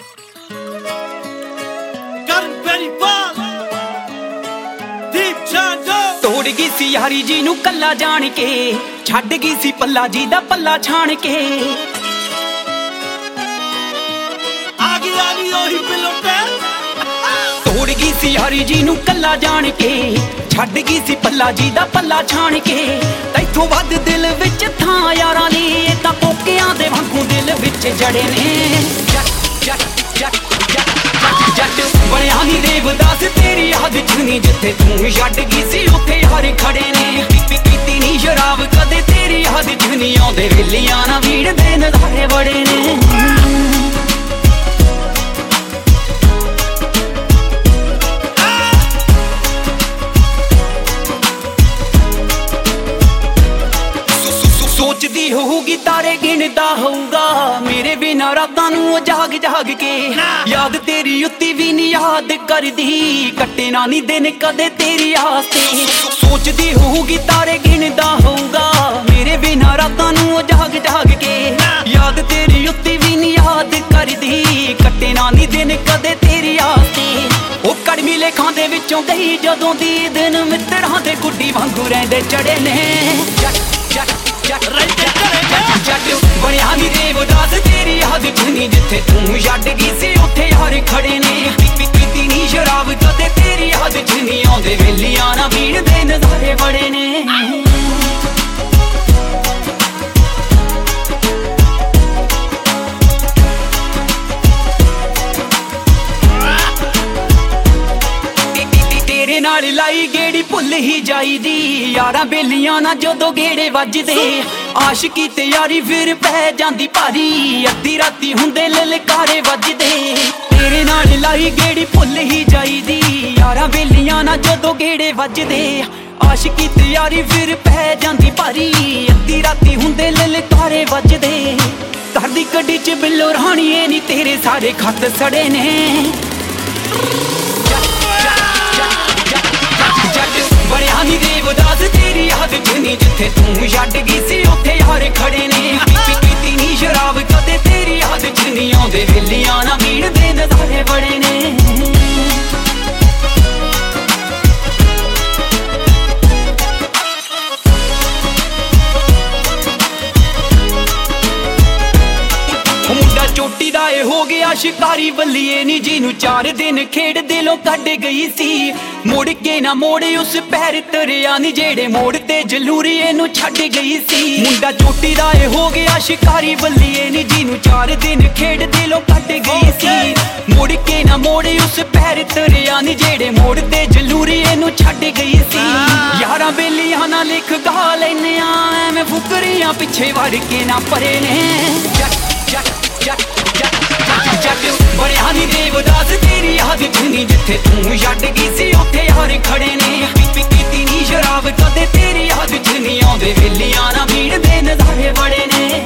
ਤੋੜ ਗਈ ਸੀ ਯਾਰੀ ਜੀ ਨੂੰ ਕੱਲਾ ਜਾਣ ਕੇ, ਛੱਡ ਗਈ ਸੀ ਪੱਲਾ ਜੀ ਦਾ ਪੱਲਾ ਛਾਣ ਕੇ। ਆ ਗਈ ਉਹੀ ਪਿਲੋਟੇ। ਤੋੜ ਗਈ ਸੀ ਯਾਰੀ ਜੀ ਨੂੰ ਕੱਲਾ ਜਾਣ ਕੇ, ਛੱਡ ਗਈ ਸੀ ਪੱਲਾ ਜੀ ਦਾ ਪੱਲਾ ਛਾਣ ਕੇ। ਤੈਥੋਂ ਵੱਧ ਦਿਲ ਵਿੱਚ ਥਾਂ ਯਾਰਾਂ ਲਈ, ਤਾਂ ਕੋਕਿਆਂ ਦੇ ਵਾਂਗੂ ਦਿਲ ਵਿੱਚ ਜੜੇ ਨੇ। ਜੱਟ ਬਣਿਆ ਨੀ ਦੇਵਦਾਸ ਤੇਰੀ ਯਾਦ ਚ ਨੀ, ਜਿੱਥੇ ਤੂੰ ਛੱਡ ਗਈ ਸੀ ਉੱਥੇ ਯਾਰ ਖੜੇ ਨੇ। ਪੀਤੀ ਨੀ ਸ਼ਰਾਬ ਕਦੇ ਤੇਰੀ ਯਾਦ ਚ ਨੀ, ਆਉਂਦੇ ਵੇਲੀਆਂ ਨਾ ਵੀੜ ਦੇ ਨਜ਼ਾਰੇ ਬੜੇ ਨੇ। ਸੋਚਦੀ ਹੋਊਗੀ ਤਾਰੇ ਗਿਣਦਾ ਹੋਊਗਾ, ਮੇਰੇ ਬਿਨਾਂ ਰਾਤਾਂ ਨੂੰ ਜਾਗ ਜਾਗ ਕੇ। ਯਾਦ ਤੇਰੀ ਉੱਤੀ ਵੀ ਨੀ ਯਾਦ ਕਰਦੀ, ਕੱਟੇ ਨਾ ਨੀ ਦਿਨ ਕਦੇ ਤੇਰੀ ਆਸ ਤੇ। ਸੋਚਦੀ ਹੋਊਗੀ ਤਾਰੇ ਗਿਣਦਾ ਹੋਊਗਾ, ਮੇਰੇ ਬਿਨਾਂ ਰਾਤਾਂ ਨੂੰ ਜਾਗ ਜਾਗ ਕੇ। ਯਾਦ ਤੇਰੀ ਉੱਤੀ ਵੀ ਨੀ ਯਾਦ ਕਰਦੀ, ਕੱਟੇ ਨਾ ਨੀ ਦਿਨ ਕਦੇ ਤੇਰੀ ਆਸ ਤੇ। ਉਹ ਕੜਮੀ ਲੇਖਾਂ ਦੇ ਵਿੱਚੋਂ ਗਈ ਜਦੋਂ ਦੀ, ਦਿਨ ਮਿੱਤਰਾਂ ਦੇ ਗੁੱਡੀ ਵਾਂਗੂ ਰਹਿੰਦੇ ਚੜੇ ਨੇ। ਜੱਟ ਬਣਿਆ ਨੀ ਦੇਵਦਾਸ ਤੇਰੀ ਯਾਦ ਚ ਨੀ, ਜਿੱਥੇ ਤੂੰ ਛੱਡ ਗਈ ਸੀ ਉੱਥੇ ਯਾਰ ਖੜੇ ਨੇ। ਪੀਤੀ ਨੀ ਸ਼ਰਾਬ ਕਦੇ ਤੇਰੀ ਯਾਦ ਚ ਨੀ, ਆਉਂਦੇ ਵੇਲੀਆਂ ਨਾ ਵੀੜ ਦੇ ਨਜ਼ਾਰੇ ਬੜੇ ਨੇ। ਤੇਰੇ ਨਾਲ ਲਾਈ ਗੇੜੀ ਭੁੱਲ ਹੀ ਜਾਈਦੀ, ਯਾਰਾਂ ਬੇਲੀਆਂ ਨਾ ਜਦੋਂ ਗੇੜੇ ਵੱਜਦੇ। ਆਸ਼ਕੀ ਤੇ ਯਾਰੀ ਫਿਰ ਪੈ ਜਾਂਦੀ ਭਾਰੀ, ਅੱਧੀ ਰਾਤੀ ਹੁੰਦੇ ਲਲਕਾਰੇ ਵੱਜਦੇ। ਤੇਰੇ ਨਾਲ ਲਾਈ ਗੇੜੀ ਭੁੱਲ ਹੀ ਜਾਈਦੀ, ਯਾਰਾਂ ਬੇਲੀਆਂ ਨਾ ਜਦੋਂ ਗੇੜੇ ਵੱਜਦੇ। ਆਸ਼ਕੀ ਤੇ ਯਾਰੀ ਫਿਰ ਪੈ ਜਾਂਦੀ ਭਾਰੀ, ਅੱਧੀ ਰਾਤੀ ਹੁੰਦੇ ਲਲਕਾਰੇ ਵੱਜਦੇ। ਘਰ ਦੀ ਗੱਡੀ ਚ ਬਿੱਲੋ ਰਾਣੀਏ ਨੀ, ਤੇਰੇ ਸਾਰੇ ਖੱਤ ਸੜੇ ਨੇ। ਬਣਿਆ ਨੀ ਦੇਵਦਾਸ ਤੇਰੀ ਯਾਦ ਚ ਨੀ, ਜਿੱਥੇ ਤੂੰ ਛੱਡ ਗਈ ਸੀ ਉੱਥੇ ਯਾਰ ਖੜੇ ਨੇ। ਪੀਤੀ ਨੀ ਸ਼ਰਾਬ ਕਦੇ ਤੇਰੀ ਯਾਦ ਚ ਨੀ, ਆਉਂਦੇ ਵੇਲੀਆਂ ਨਾ ਵੀੜ ਦੇ ਨਜ਼ਾਰੇ ਬੜੇ ਨੇ। ਮੁੰਡਾ ਚੋਟੀ ਦਾ ਏ ਹੋ ਗਿਆ ਸ਼ਿਕਾਰੀ ਬੱਲੀਏ ਨੀ, ਜਿਹਨੂੰ 4 ਦਿਨ ਖੇਡ ਦਿਲੋਂ ਕੱਢ ਗਈ ਸੀ। ਮੁੜ ਕੇ ਨਾ ਮੋੜ ਉਸ ਪੈਰ ਤਰਿਆ ਨੀ, ਜਿਹੜੇ ਮੋੜ ਤੇ ਜਲੂਰੀ ਇਹਨੂੰ ਛੱਡ ਗਈ ਸੀ। ਮੁੰਡਾ ਚੋਟੀ ਦਾ ਏ ਹੋ ਗਿਆ ਸ਼ਿਕਾਰੀ ਬੱਲੀਏ ਨੀ, ਜਿਹਨੂੰ 4 ਦਿਨ ਖੇਡ ਦਿਲੋਂ ਕੱਢ ਗਈ ਸੀ। ਮੁੜ ਕੇ ਨਾ ਮੋੜ ਉਸ ਪੈਰ ਤਰਿਆ ਨੀ, ਜਿਹੜੇ ਮੋੜ ਤੇ ਜਲੂਰੀ ਇਹਨੂੰ ਛੱਡ ਗਈ ਸੀ। ਯਾਰਾਂ ਬੇਲੀਆਂ ਨਾ ਲਿਖ ਗਾ ਲੈਨੇ ਆ, ਐਵੇਂ ਫੁਕਰੀਆਂ ਪਿੱਛੇ ਵੜ ਕੇ ਨਾ ਪਰੇ ਨੇ। ਜੱਟ ਬਣਿਆ ਨੀ ਦੇਵਦਾਸ ਤੇਰੀ ਯਾਦ ਚ ਨੀ, ਜਿੱਥੇ ਤੂੰ ਛੱਡ ਗਈ ਸੀ ਉੱਥੇ ਯਾਰ ਖੜੇ ਨੇ। ਪੀਤੀ ਨੀ ਸ਼ਰਾਬ ਕਦੇ ਤੇਰੀ ਯਾਦ ਚ ਨੀ, ਆਉਂਦੇ ਵੇਲੀਆਂ ਨਾ ਵੀੜ ਦੇ ਨਜ਼ਾਰੇ ਬੜੇ ਨੇ।